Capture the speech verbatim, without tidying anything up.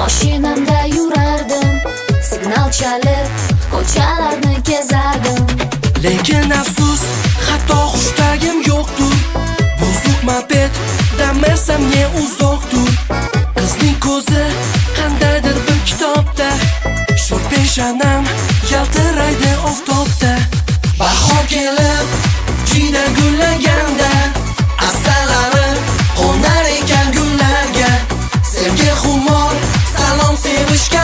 Mashinamda yurardim, signal chalib ko'chalarni kezardim. Lekin afsus, hatto xushtagim yo'qdur. Buzuq moped damersam ne uzoqdur. Qizning ko'zi qandaydir bir kitobda, sho'r peshanam yaltiraydi oftobda. Bahor kelib jiyda gullaganda, astalari qo'nar ekan gullarga. Sevgi xumor salom sevishga